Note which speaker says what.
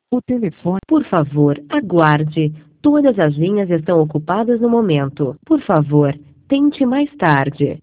Speaker 1: O telefone.
Speaker 2: Por favor, aguarde. Todas as linhas estão ocupadas no momento. Por favor, tente mais tarde.